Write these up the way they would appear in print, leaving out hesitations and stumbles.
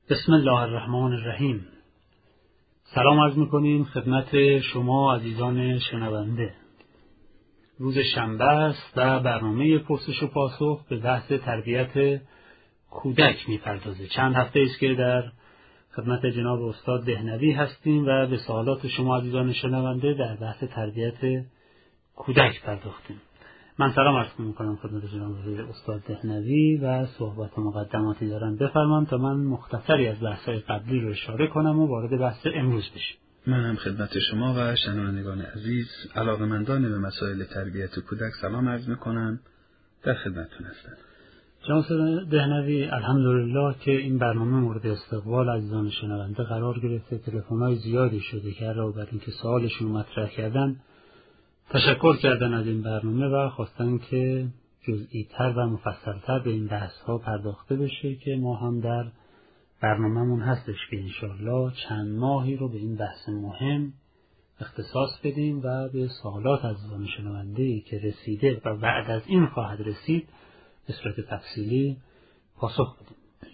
بسم الله الرحمن الرحیم. سلام عرض می‌کنیم خدمت شما عزیزان شنونده. روز شنبه است و برنامه پرسش و پاسخ به بحث تربیت کودک می‌پردازه. چند هفته است که در خدمت جناب استاد دهنوی هستیم و به سوالات شما عزیزان شنونده در بحث تربیت کودک پرداختیم. من سلام عرض می‌کنم خدمت جناب استاد دهنوی و صحبت مقدماتی دارم. بفرمایید تا من مختصری از بحث‌های قبلی رو اشاره کنم و وارد بحث امروز بشیم. من هم خدمت شما و شنوندگان عزیز علاقه‌مندان به مسائل تربیت کودک سلام عرض می‌کنم. در خدمتتون هستم. جناب استاد دهنوی، الحمدلله که این برنامه مورد استقبال عزیزان شنونده قرار گرفته. تلفن‌های زیادی شده که علاوه بر اینکه سوالشون مطرح کردن تشکر کردن از این برنامه و خواستن که جزئی‌تر و مفصل‌تر به این بحث‌ها پرداخته بشه که ما هم در برنامه‌مون هستش که انشالله چند ماهی رو به این بحث مهم اختصاص بدیم و به سوالات از عزیزان شنونده‌ای که رسیده و بعد از این خواهد رسید به صورت تفصیلی پاسخ بدیم.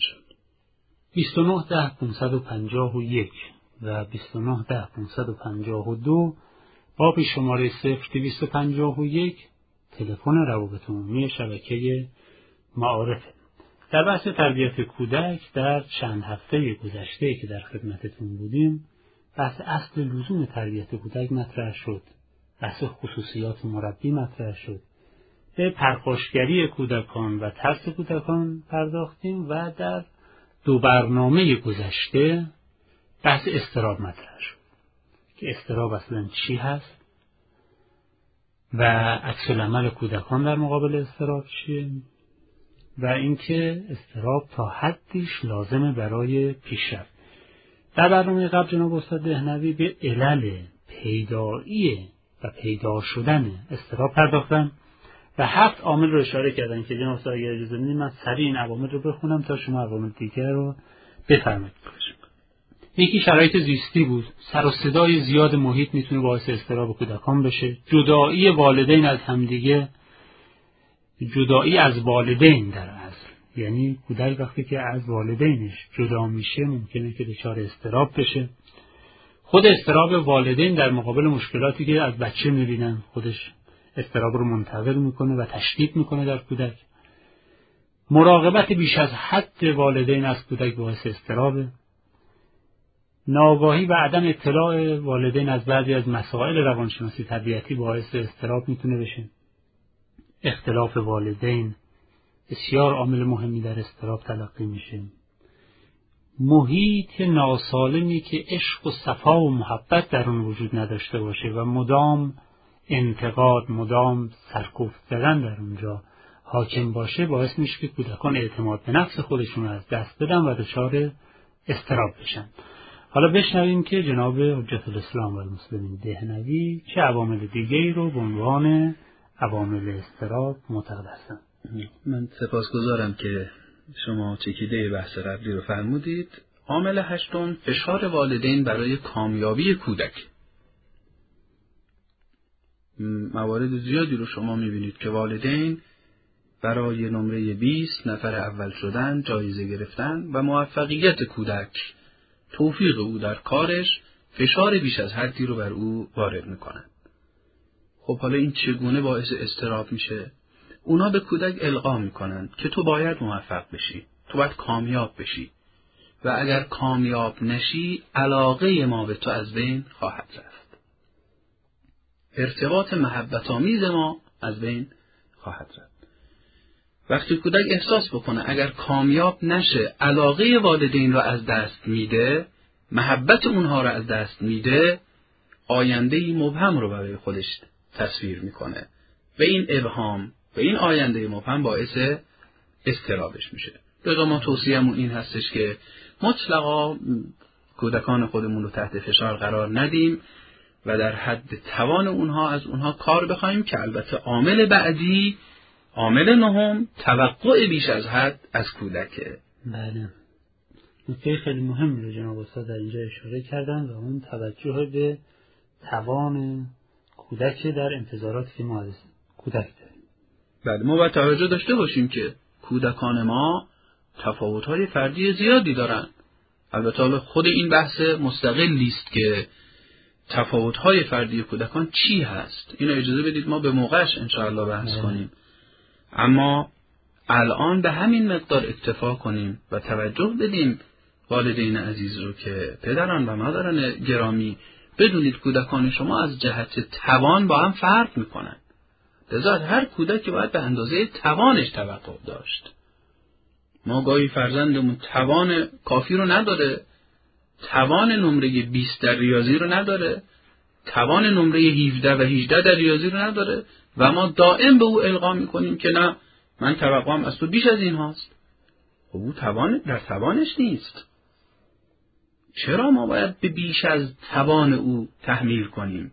29-551 و 29-552 باب شماره 0251 تلفن روابط عمومی شبکه معارف. در بحث تربیت کودک در چند هفته گذشته که در خدمتتون بودیم بحث اصل لزوم تربیت کودک مطرح شد، بحث خصوصیات مربی مطرح شد، به پرخاشگری کودکان و ترس کودکان پرداختیم و در دو برنامه گذشته بحث اضطراب مطرح شد که اضطراب اصلا چی هست و عکس العمل کودکان در مقابل اضطراب چیه و اینکه اضطراب تا حدیش لازمه برای پیشرفت. در برنامه قبل جناب استاد دهنوی به علل پیدایی و پیدا شدن اضطراب پرداختن و 7 عامل رو اشاره کردن که جناب استاد اگر اجازه بدید من سریع این عوامل رو بخونم تا شما عوامل دیگر رو بفرمایید. یکی شرایط زیستی بود. سر و صدای زیاد محیط میتونه باعث اضطراب کودکان بشه. جدایی والدین از همدیگه، جدایی از والدین در اصل، یعنی کودک وقتی که از والدینش جدا میشه ممکنه که دچار اضطراب بشه. خود اضطراب والدین در مقابل مشکلاتی که از بچه میبینن خودش اضطراب رو منتقل میکنه و تشدید میکنه در کودک. مراقبت بیش از حد والدین از کودک باعث اضطرابه. ناآگاهی و عدم اطلاع والدین از بعضی از مسائل روانشناسی تربیتی باعث اضطراب میتونه بشه. اختلاف والدین بسیار عامل مهمی در اضطراب تلقی میشه. محیط ناسالمی که عشق و صفا و محبت در اون وجود نداشته باشه و مدام انتقاد، مدام سرکوفت زدن در اونجا حاکم باشه باعث میشه که کودکان اعتماد به نفس خودشون از دست بدن و دچار اضطراب بشن. حالا بشنویم که جناب حجت الاسلام و المسلمین دهنوی چه عوامل دیگه‌ای رو به عنوان عوامل اضطراب معتقد هستند. من سپاسگزارم که شما چکیده بحث قبلی رو فرمودید. عامل 8 فشار والدین برای کامیابی کودک. موارد زیادی رو شما می‌بینید که والدین برای نمره 20 نفر اول شدن، جایزه گرفتن و موفقیت کودک، توفیق او در کارش، فشار بیش از حدی رو بر او وارد میکنن. خب حالا این چگونه باعث اضطراب میشه؟ اونا به کودک القا میکنن که تو باید موفق بشی، تو باید کامیاب بشی و اگر کامیاب نشی علاقه ما به تو از بین خواهد رفت. ارتباط محبت آمیز ما از بین خواهد رفت. وقتی کودک احساس بکنه اگر کامیاب نشه علاقه والدین رو از دست میده، محبت اونها رو از دست میده، آینده‌ای مبهم رو برای خودش تصویر میکنه و این ابهام و این آینده مبهم باعث اضطرابش میشه. لذا ما توصیه‌مون این هستش که مطلقاً کودکان خودمون رو تحت فشار قرار ندیم و در حد توان اونها از اونها کار بخوایم که البته عامل بعدی، عامل 9 توقع بیش از حد از کودکه. بله. نکته خیلی مهم رو جناب استاد در اینجا اشاره کردن و اون توجه به توان کودک در انتظاراتی که ما از کودک داریم. بله، ما باید توجه داشته باشیم که کودکان ما تفاوت‌های فردی زیادی دارن. البته خود این بحث مستقلی است که تفاوت‌های فردی کودکان چی هست. اینو اجازه بدید ما به موقعش انشاءالله بحث کنیم. اما الان به همین مقدار اکتفا کنیم و توجه بدیم والدین عزیز رو که پدران و مادران گرامی، بدونید کودکان شما از جهت توان با هم فرق میکنن. لذا هر کودکی باید به اندازه توانش توقع داشت. ما گاهی فرزندمون توان کافی رو نداره، توان نمره 20 در ریاضی رو نداره، توان نمره 17 و 18 در ریاضی رو نداره و ما دائم به او القا میکنیم که نه، من توقعم از تو بیش از این هاست. خب او در توانش نیست. چرا ما باید به بیش از توان او تحمیل کنیم؟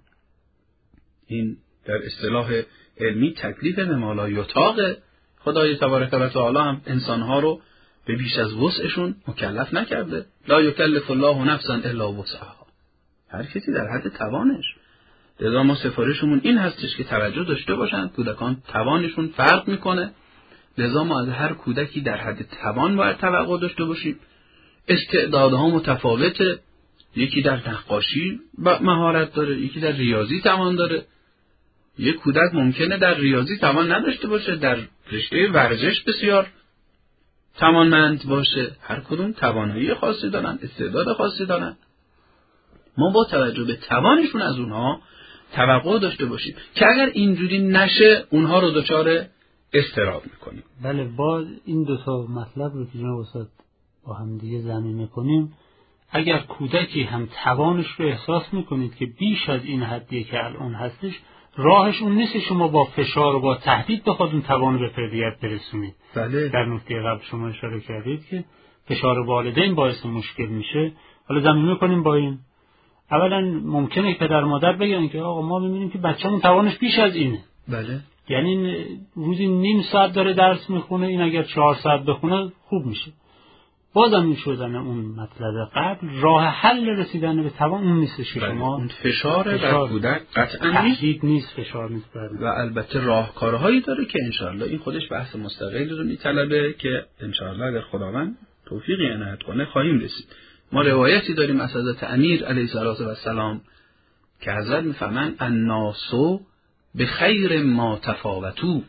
این در اصطلاح علمی تکلیف مما لا یطاق. خدای تبارک و تعالی هم انسانها رو به بیش از وسعشون مکلف نکرده. لا یکلف الله نفسا الا وسعها. هر کسی در حد توانش. لذا ما سفارشمون این هستش که توجه داشته باشن، کودکان توانشون فرق میکنه. لذا ما از هر کودکی در حد توان باید توقع داشته باشیم. استعدادها متفاوته. یکی در نقاشی مهارت داره، یکی در ریاضی توان داره. یک کودک ممکنه در ریاضی توان نداشته باشه، در رشته ورزش بسیار توانمند باشه. هر کدوم توانایی خاصی دارن، استعداد خاصی دارن. ما با توجه به توانشون از اونها توقع داشته باشیم که اگر اینجوری نشه اونها رو دچار اضطراب میکنیم. بله، با این دو تا مطلب رو که جناب استاد با هم دیگه ضمیمه کنیم، اگر کودکی هم توانش رو احساس میکنید که بیش از این حدیه که الان هستش، راهش اون نیست شما با فشار و با تهدید بخواد اون توان به فردیت برسونید. بله. در نکته قبل شما اشاره کردید که فشار والدین باعث مشکل میشه. حالا ضمیمه کنیم با این. اولا ممکنه پدر مادر بگن که آقا ما می‌بینیم که بچه‌مون توانش بیش از اینه. بله. یعنی روزی نیم ساعت داره درس میخونه، این اگر 4 ساعت بخونه خوب میشه. بازم این شدن اون مطلب قبل، راه حل رسیدن به توان اون نیستش که شما اون فشار بر کودک قطعا نیست، فشار نیست و البته راهکارهایی داره که انشاءالله این خودش بحث مستقلی رو میطلبه که انشاءالله اگر خداوند توفیقی عنایت کنه خواهیم رسید. ما روایتی داریم از حضرت امیر علیه السلام که حضرت میفهمن الناس بخیر ما تفاوتوا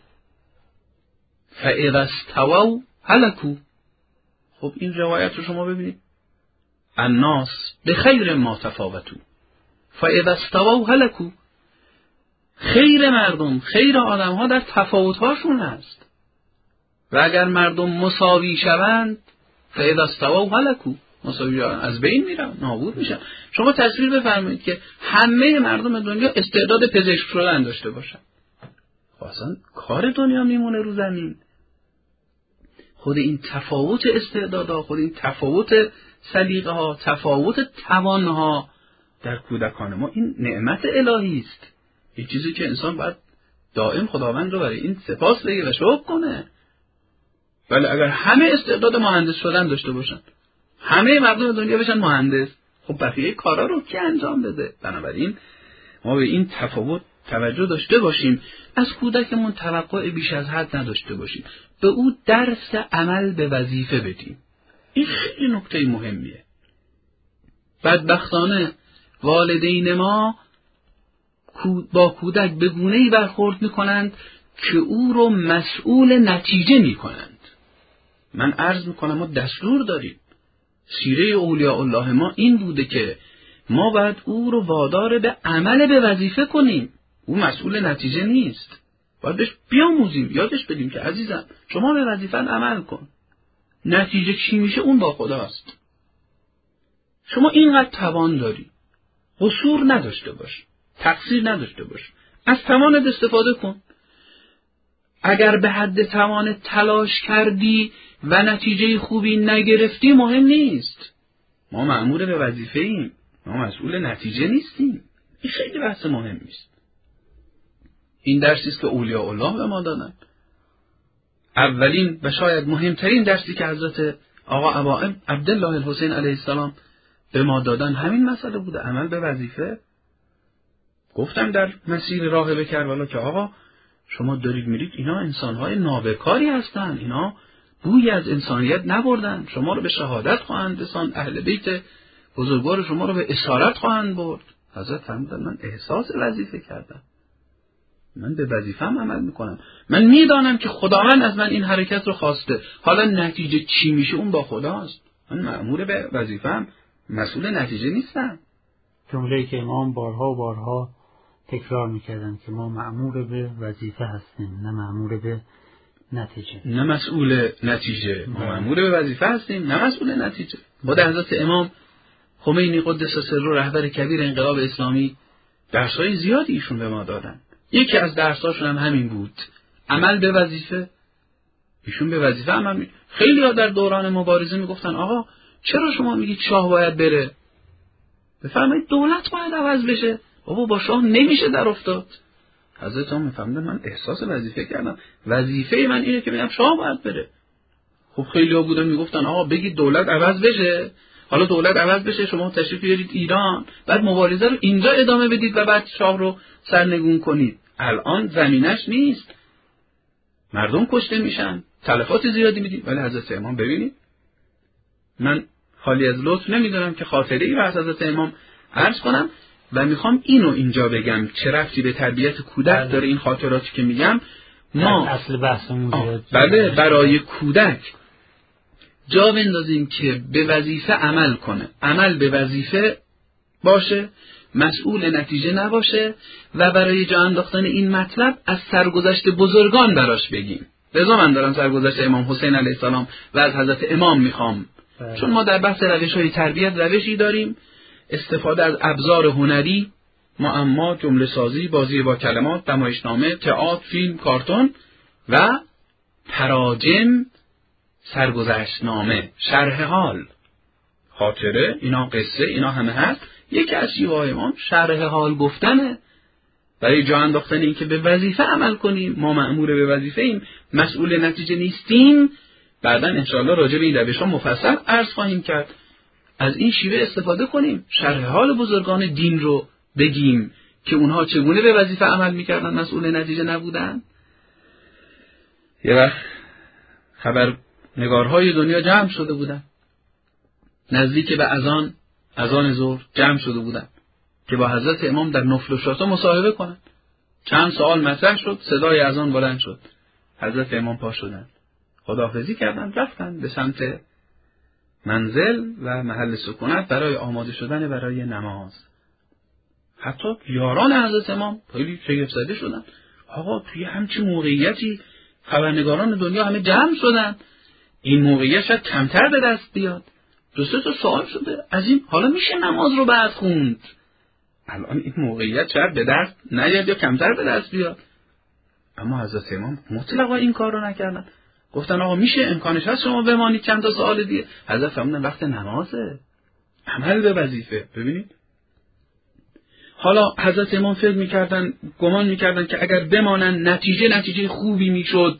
فاذا استووا هلكوا. خب این روایت رو شما ببینید، الناس بخیر ما تفاوتوا فاذا استووا هلكوا. خیر مردم، خیر آدم ها در تفاوت‌هاشون هست و اگر مردم مساوی شوند فاذا استووا هلكوا، مساوی شوند از بین میرن، نابود میشن. شما تصویر بفرمایید که همه مردم دنیا استعداد پزشک شدن داشته باشن، اصلا کار دنیا میمونه رو زمین. خود این تفاوت استعدادها، خود این تفاوت سلیقه ها، تفاوت توان ها در کودکان ما این نعمت الهی است. یک چیزی که انسان باید دائم خداوند رو برای این سپاس بگه و شکر کنه. ولی اگر همه استعداد مهندس شدن داشته باشن، همه مردم دنیا بشن مهندس، خب بقیه کارا رو کی انجام بده؟ بنابراین ما به این تفاوت توجه داشته باشیم. از کودکمون توقع بیش از حد نداشته باشیم. به او درس عمل به وظیفه بدیم. این خیلی نکته مهمیه. بدبختانه والدین ما با کودک به گونه‌ای برخورد میکنند که او رو مسئول نتیجه میکنند. من عرض میکنم ما دستور داریم. سیره اولیاء الله ما این بوده که ما باید او رو وادار به عمل به وظیفه کنیم. او مسئول نتیجه نیست. باید بهش بیاموزیم، یادش بدیم که عزیزم شما به وظیفه عمل کن. نتیجه چی میشه اون با خداست. شما اینقدر توان داری، قصور نداشته باش، تقصیر نداشته باش، از توانت استفاده کن. اگر به حد توانت تلاش کردی و نتیجه خوبی نگرفتی مهم نیست. ما مأمور به وظیفه ایم، ما مسئول نتیجه نیستیم. این خیلی بحث مهمی است. این درسی است که اولیاء الله به ما دادن. اولین و شاید مهمترین درسی که حضرت آقا ابا عبدالله الحسین علیه السلام به ما دادن همین مسئله بوده، عمل به وظیفه. گفتم در مسیر راه به کربلا که آقا شما دارید میرید، اینا انسانهای نابکاری هستن، اینا بویی از انسانیت نبردن. شما رو به شهادت خواهند رساند، اهل بیت بزرگوار شما رو به اسارت خواهند برد. حضرت فرمودن من احساس وظیفه کردم، من به وظیفه‌ام عمل میکنم، من میدانم که خداوند از من این حرکت رو خواسته، حالا نتیجه چی میشه اون با خداست، من مأمور به وظیفه‌ام، مسئول نتیجه نیستم. جمله‌ای که امام بارها و بارها تکرار میکردن که ما مأمور به وظیفه هستیم، نه مأمور به نتیجه، نه مسئول نتیجه. ما مأمور به وظیفه هستیم، نه مسئول نتیجه. خود حضرت امام خمینی قدس سره رهبر کبیر انقلاب اسلامی درس‌های زیادی ایشون به ما دادن. یکی از درس‌هاشون هم همین بود، عمل به وظیفه. ایشون به وظیفه عمل خیلی‌ها در دوران مبارزه میگفتن آقا چرا شما میگید شاه باید بره؟ بفرمایید دولت باید عوض بشه. بابا با شاه نمیشه در افتاد. حضرت هم میفهمیدن من احساس وظیفه کردم، وظیفه من اینه که میگم شاه باید بره. خب خیلی‌ها بودن میگفتن آقا بگید دولت عوض بشه. حالا دولت عوض بشه شما تشریف بیارید ایران، بعد مبارزه رو اینجا ادامه بدید و بعد شاه رو سرنگون کنید. الان زمینش نیست، مردم کشته میشن، تلفات زیادی میدید. ولی حضرت امام ببینید، من خالی از لطف نمیدونم که خاطره ای رو از حضرت امام عرض کنم و میخوام اینو اینجا بگم چه ربطی به تربیت کودک داره این خاطراتی که میگم. ما اصل بحثمون بله برای کودک جا بندازیم که به وظیفه عمل کنه، عمل به وظیفه باشه، مسئول نتیجه نباشه و برای جا انداختن این مطلب از سرگذشت بزرگان براش بگیم. لذا من دارم سرگذشت امام حسین علیه السلام و از حضرت امام میخوام، چون ما در بحث روش‌های تربیت روشی داریم، استفاده از ابزار هنری، معما، جمله سازی، بازی با کلمات، نمایشنامه، تئاتر، فیلم، کارتون و تراجم، سرگذشتنامه، شرح حال، خاطره، اینا قصه، اینا همه هست. یکی از شیوه‌های امام شرح حال گفتنه، برای جا انداختن این که به وظیفه عمل کنیم، ما مأمور به وظیفه ایم، مسئول نتیجه نیستیم. بعداً انشاءالله راجع به این روش‌ها مفصل عرض خواهیم کرد. از این شیوه استفاده کنیم، شرح حال بزرگان دین رو بگیم که اونها چگونه به وظیفه عمل میکردن، مسئول نتیجه نبودن. یه وقت خبرنگارهای دنیا جمع شده بودن، نزدیک به اذان ظهر جمع شده بودن که با حضرت امام در نفل و شاطو مصاحبه کنن. چند سوال مطرح شد، صدای اذان بلند شد، حضرت امام پا شدن، خداحافظی کردن، رفتن به سمت منزل و محل سکونت برای آماده شدن برای نماز. حتی یاران حضرت امام خیلی شگفت زده شدن، آقا توی همچین موقعیتی خبرنگاران دنیا همه جمع شدن، این موقعیت شاید کمتر به دست بیاد. دو سه تا سوال شده از این، حالا میشه نماز رو بعد خوند. الان این موقعیت شاید به دست نیاد یا کمتر به دست بیاد. اما حضرت امام مطلقا این کار رو نکردن، گفتن آقا میشه، امکانش هست شما بمانید چند تا سوال دیگه. حضرت فرمودن وقت نمازه، عمل به وظیفه. ببینید حالا حضرت امام فکر میکردن، گمان میکردن که اگر بمانن نتیجه خوبی میشد.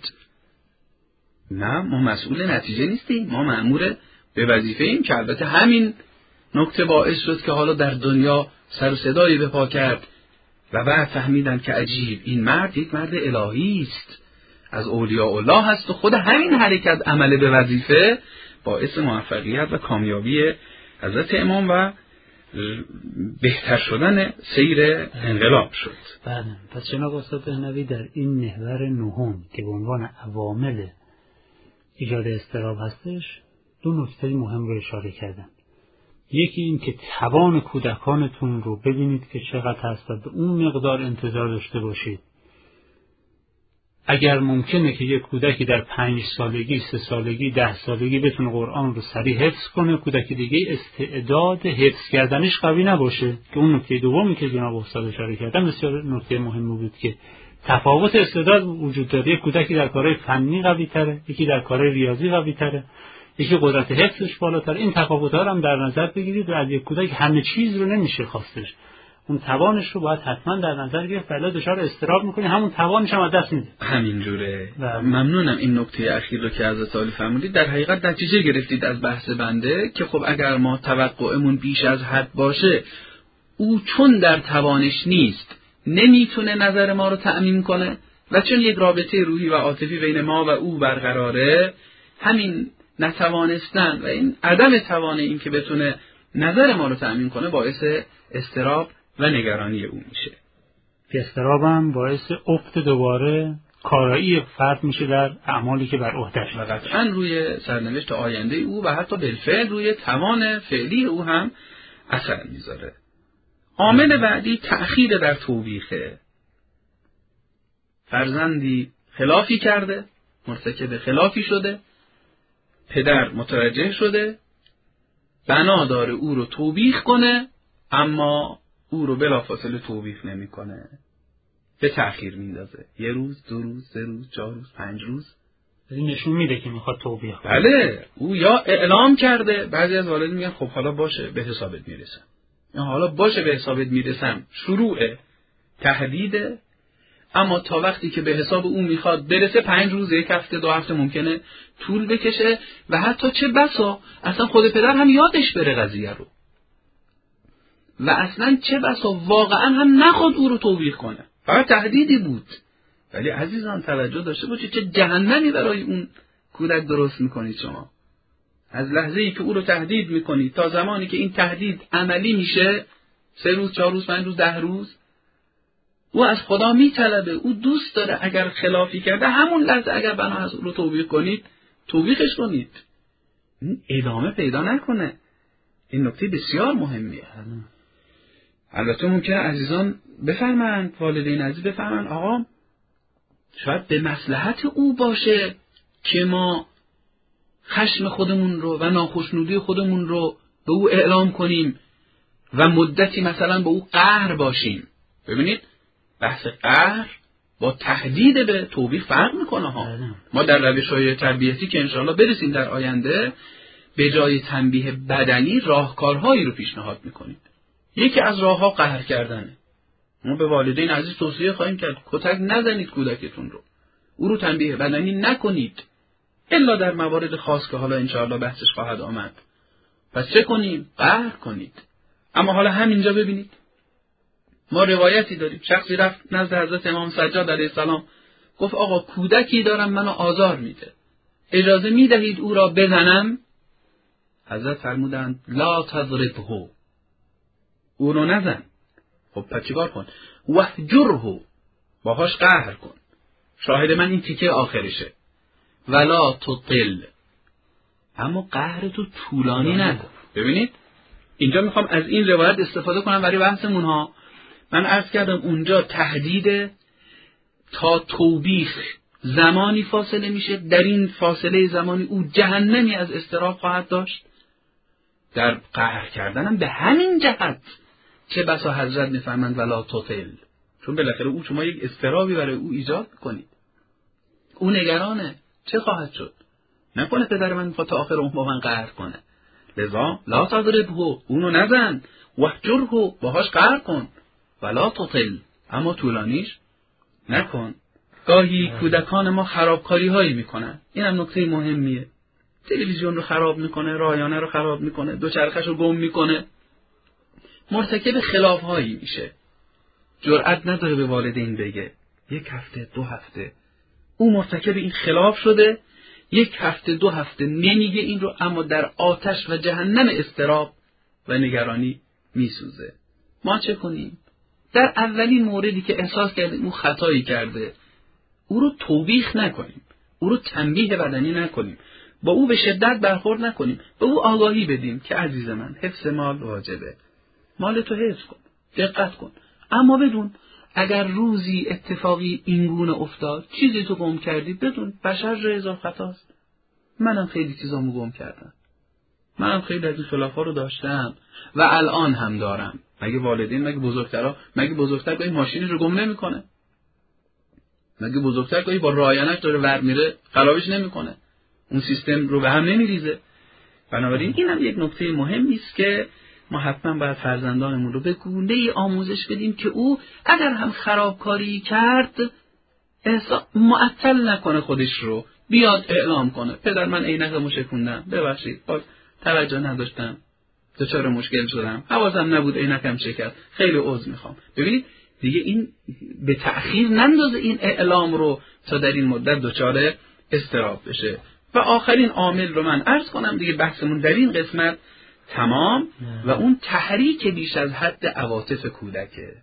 نه، ما مسئول نتیجه نیستیم، ما مأمور به وظیفه ایم، که البته همین نکته باعث شد که حالا در دنیا سر و صدایی به پا کرد و بعد فهمیدن که عجیب، این مرد یک مرد الهی است، از اولیاء الله هست و خود همین حرکت عمل به وظیفه باعث موفقیت و کامیابی حضرت امام و بهتر شدن سیر انقلاب شد. بله، پس جناب استاد بهنوی در این محور نهم که به عنوان عوامل ایجاد اضطراب هستش، دو نکته مهم رو اشاره کردن. یکی این که توان کودکانتون رو ببینید که چقدر هست و به اون مقدار انتظار داشته باشید. اگر ممکنه که یک کودکی در 5 سالگی، 3 سالگی، 10 سالگی بتونه قرآن رو سریع حفظ کنه، کودکی دیگه استعداد حفظ کردنش قوی نباشه، که اون نکته دومی که جناب استاد اشاره کردن بسیار نکته مهمی بود که تفاوت استعداد وجود داره. یک کودکی در کارهای فنی قوی تره، یکی در کارهای ریاضی قوی تره، یکی قدرت حفظش بالاتر. این تفاوت‌ها رو هم در نظر بگیرید و از یک کودک همه چیز رو نمیشه خواستش، اون توانش رو باید حتما در نظر گرفت، ولی دچار اضطراب می‌کنه، همون توانش هم از دست میده. همینجوره. ممنونم این نکته اخیر رو که حضرت عالی فرمودید. در حقیقت نتیجه گرفتید از بحث بنده که خب اگر ما توقعمون بیش از حد باشه، او چون در توانش نیست نمیتونه نظر ما رو تأمین کنه و چون یک رابطه روحی و عاطفی بین ما و او برقراره، همین نتوانستن و این عدم توان این که بتونه نظر ما رو تأمین کنه باعث اضطراب و نگرانی او میشه. اضطراب هم باعث افت دوباره کارایی فرد میشه در اعمالی که بر عهده‌اش و قطعاً روی سرنوشت آینده او و حتی بالفعل روی توان فعلی او هم اثر میذاره. عامل بعدی تأخیر در توبیخه. فرزندی خلافی کرده، مرتکب خلافی شده، پدر متوجه شده، بنا داره او رو توبیخ کنه، اما او رو بلافاصله توبیخ نمیکنه، به تأخیر میندازه. 1 روز، 2 روز، 3 روز، 4 روز، 5 روز. این نشون میده که میخواد توبیخ کنه. بله، او یا اعلام کرده، بعضی از والدین میگن خب حالا باشه به حسابت میرسم، یا حالا باشه به حسابت میرسم، شروع تهدیده، اما تا وقتی که به حساب او میخواد برسه 5 روز، 1 هفته، 2 هفته ممکنه طول بکشه و حتی چه بسا اصلا خود پدر هم یادش بره قضیه رو و اصلا چه بسا واقعا هم نخواد او رو توبیخ کنه، فقط تهدیدی بود. ولی عزیزان توجه داشته باشید چه جهنمی برای اون کودک درست میکنید شما. از لحظه‌ای که او رو تهدید میکنید تا زمانی که این تهدید عملی میشه 3 روز، 4 روز، 5 روز، 10 روز، او از خدا میطلبه، او دوست داره اگر خلافی کرده همون لحظه اگر بنا هست او رو توبیخ کنید، توبیخش کنید، ادامه پیدا نکنه. این نکته بسیار مهمیه. البته ممکنه عزیزان بفرمایند، والدین عزیز بفرمایند آقا شاید به مصلحت او باشه که ما خشم خودمون رو و ناخشنودی خودمون رو به او اعلام کنیم و مدتی مثلا به او قهر باشیم. ببینید بحث قهر با تهدید به توبیخ فرق میکنه ها. ما در روش‌های تربیتی که انشاءالله برسیم در آینده به جای تنبیه بدنی راهکارهایی رو پیشنهاد میکنیم. یکی از راهها قهر کردنه. ما به والدین عزیز توصیه خواهیم کرد کتک نزنید کودکتون رو، او رو تنبیه بدنی نکنید الا در موارد خاص که حالا انشاءالله بحثش خواهد آمد. پس چه کنیم؟ قهر کنید. اما حالا همینجا ببینید ما روایتی داریم، شخصی رفت نزد حضرت امام سجاد علیه السلام گفت آقا کودکی دارم منو آزار میده، اجازه میدهید او را بزنم؟ حضرت فرمودند لا تضربه، او رو نزن. خب پس چیکار کن؟ وهجره، باهاش قهر کن. شاهد من این تیکه آخرشه. ولا تطل، اما قهر تو طولانی نکن. ببینید اینجا میخوام از این روایت استفاده کنم برای بحثمون ها. من عرض کردم اونجا تهدید تا توبیخ زمانی فاصله میشه، در این فاصله زمانی او جهنمی از اضطراب خواهد داشت. در قهر کردنم به همین جهت چه بسا حضرت میفرمند ولا تطل، چون بالاخره او شما یک اضطرابی برای او ایجاد میکنید. او نگرانه چه خواهد شد، نکنه پدر من میخواد تا آخر عمر با من قهر کنه. لذا لا تضربه، اونو نزن، وهجره، باهاش قهر کن، ولا تطل، اما طولانیش نکن. گاهی کودکان ما خرابکاری هایی میکنن، این هم نکته مهمیه. تلویزیون رو خراب میکنه، رایانه رو خراب میکنه، دوچرخش رو گم میکنه، مرتکب خلاف هایی میشه. جرأت نداره به والدین بگه 1 هفته 2 هفته او مرتکب این خلاف شده، 1 هفته 2 هفته نمیگه این رو، اما در آتش و جهنم اضطراب و نگرانی میسوزه. ما چه کنیم؟ در اولین موردی که احساس کردیم او خطایی کرده، او رو توبیخ نکنیم، او رو تنبیه بدنی نکنیم، با او به شدت برخورد نکنیم، به او آگاهی بدیم که عزیز من حفظ مال واجبه، مال تو حفظ کن، دقت کن، اما بدون اگر روزی اتفاقی اینگونه افتاد، چیزی تو گم کردی، بدون بشر رضا خطاست. منم خیلی چیزامو گم کردم، منم خیلی از این خلافا رو داشتم و الان هم دارم. مگه والدین، مگه بزرگترها، مگه بزرگتر گاهی ماشینش رو گم نمیکنه؟ مگه بزرگتر گاهی با رایانش داره ور میره خرابش نمیکنه؟ اون سیستم رو به هم نمیریزه؟ بنابراین اینم یک نکته مهمی است که ما حتما باید فرزندانمون رو به گونه‌ای آموزش بدیم که او اگر هم خرابکاری کرد معطل نکنه خودش رو، بیاد اعلام کنه پدر من عینکمو شکوندم، ببخشید باز توجه نداشتم، دچار مشکل شدم، حواسم نبود عینکم شکست، خیلی عذر میخوام. ببینید دیگه این به تأخیر نندازه این اعلام رو تا در این مدت دچار اضطراب بشه. و آخرین عامل رو من عرض کنم دیگه، بحثمون در این قسمت تمام، و اون تحریک بیش از حد عواطف کودکه.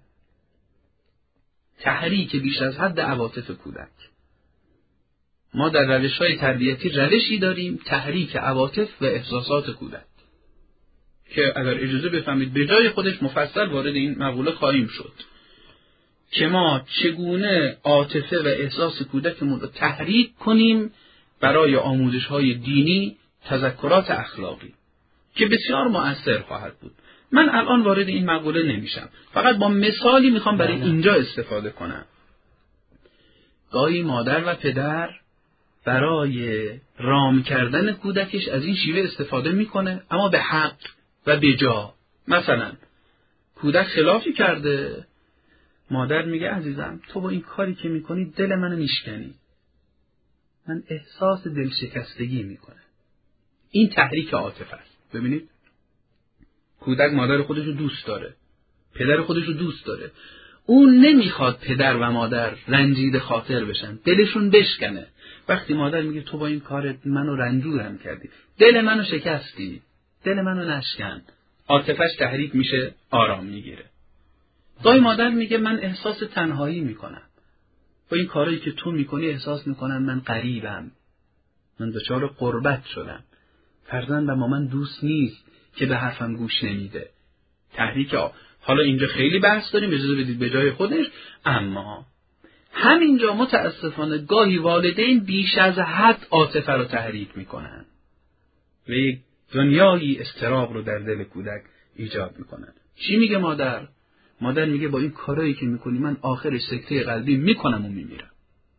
تحریک بیش از حد عواطف کودک. ما در روش‌های تربیتی روشی داریم، تحریک عواطف و احساسات کودک، که اگر اجازه بفهمید به جای خودش مفصل وارد این مقوله خواهیم شد که ما چگونه عاطفه و احساس کودکمون رو تحریک کنیم برای آموزش‌های دینی، تذکرات اخلاقی، که بسیار مؤثر خواهد بود. من الان وارد این مقوله نمیشم، فقط با مثالی میخوام برای اینجا استفاده کنم. گاهی مادر و پدر برای رام کردن کودکش از این شیوه استفاده میکنه، اما به حق و به جا. مثلا کودک خلافی کرده، مادر میگه عزیزم تو با این کاری که میکنی دل منو میشکنی، من احساس دلشکستگی میکنه. این تحریک عاطفه است. ببینید، کودک مادر خودش رو دوست داره، پدر خودش رو دوست داره، اون نمیخواد پدر و مادر رنجیده خاطر بشن، دلشون بشکنه. وقتی مادر میگه تو با این کارت منو رنجورم کردی، دل منو شکستی، دل منو نشکن، عاطفش تحریک میشه، آرام میگیره. گاهی مادر میگه من احساس تنهایی میکنم، با این کارایی که تو میکنی احساس میکنم من غریبم، من دچار غربت شدم، فرزندم با من دوست نیست که به حرفم گوش نمیده. تحریک حالا اینجا خیلی بحث داریم، اجازه بدید به جای خودش، اما همینجا متاسفانه گاهی والدین بیش از حد عاطفه رو تحریک میکنن و یک دنیایی اضطراب رو در دل کودک ایجاد میکنن. چی میگه مادر؟ مادر میگه با این کارایی که میکنی من آخرش سکته قلبی میکنم و میمیرم.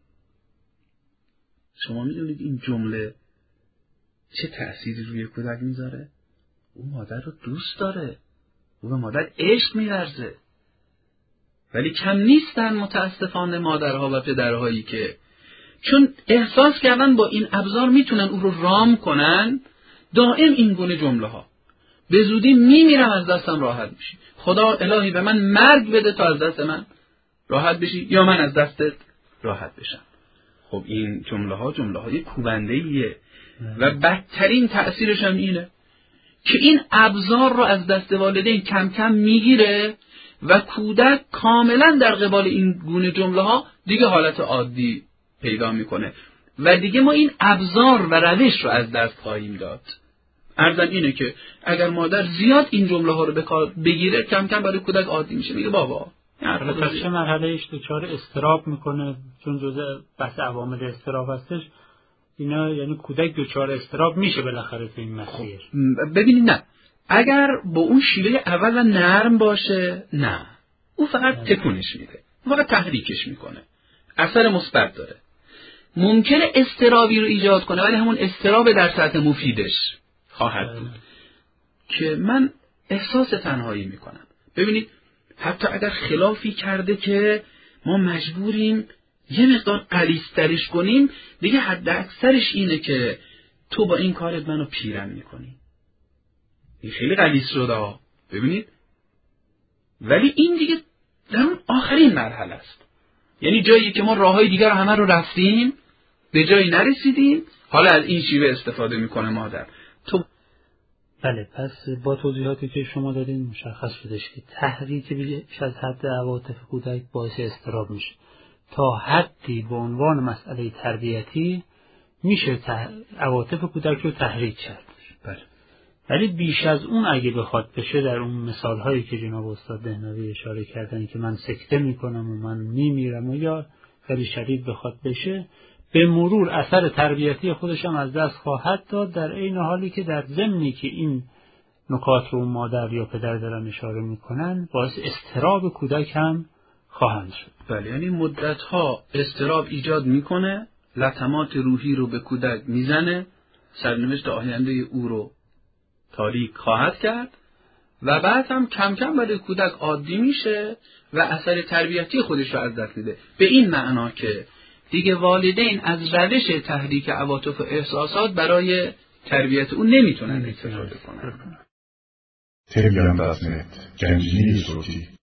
شما میدونید این جمله چه تأثیری روی کودک میذاره؟ او مادر رو دوست داره، او به مادر عشق می‌ورزه، ولی کم نیستن متاسفانه مادرها و پدرهایی که چون احساس کردن با این ابزار میتونن او رو رام کنن، دائم این گونه جمله ها: به زودی میمیرم از دستم راحت میشی، خدا الهی به من مرگ بده تا از دست من راحت بشی یا من از دستت راحت بشم. خب این جمله های کوبنده‌ایه و بدترین تأثیرش هم اینه که این ابزار رو از دست والدین کم کم میگیره و کودک کاملا در قبال این گونه جمله ها دیگه حالت عادی پیدا میکنه و دیگه ما این ابزار و روش رو از دست خواهیم داد. عرضم اینه که اگر مادر زیاد این جمله ها رو به کار بگیره، کم کم برای کودک عادی میشه، میگه بابا تا چه مرحلهش دچار اضطراب میکنه، چون جزء بحث عوامل اضطراب هستش اینا، یعنی کودک دچار اضطراب میشه بالاخره تو این مسیر. ببینید نه، اگر با اون شیوه اول و نرم باشه، نه، او فقط تکونش میده، فقط تحریکش میکنه، اثر مثبت داره. ممکنه اضطرابی رو ایجاد کنه ولی همون اضطراب در سطح مفیدش خواهد بود که من احساس تنهایی میکنم. ببینید حتی اگر خلافی کرده که ما مجبوریم یه مقدار غلیظ‌ترش کنیم، دیگه حد اکثرش اینه که تو با این کارت منو پیرم میکنی، این خیلی غلیظ شده. ببینید، ولی این دیگه در اون آخرین مرحله است، یعنی جایی که ما راههای دیگر رو همه رو رفتیم به جایی نرسیدیم، حالا از این شیوه استفاده میکنه مادر. تو بله، پس با توضیحاتی که شما دادین مشخص شدش که تحریک بیش از حد عواطف کودک باعث اضطراب میشه. تا حدی به عنوان مسئله تربیتی میشه عواطف کودک رو تحریک کرد. بله. ولی بیش از اون اگه بخواد بشه، در اون مثالهایی که جناب استاد دهنوی اشاره کردن که من سکته میکنم و من میمیرم و یا خیلی شدید بخواد بشه، به مرور اثر تربیتی خودش هم از دست خواهد داد، در عین حالی که در ضمنی که این نکات رو مادر یا پدر دارن اشاره میکنن باعث اضطراب کودک هم خواهند شد. بله، یعنی مدتها اضطراب ایجاد میکنه، لطمات روحی رو به کودک میزنه، سرنوشت آینده او رو تاریک خواهد کرد و بعد هم کم کم برای کودک عادی میشه و اثر تربیتی خودش رو از دست میده. به این معنا که دیگه والدین از روش تحریک عواطف و احساسات برای تربیت اون نمیتونن استفاده کنن. تلگرام.net گنجینه صوتی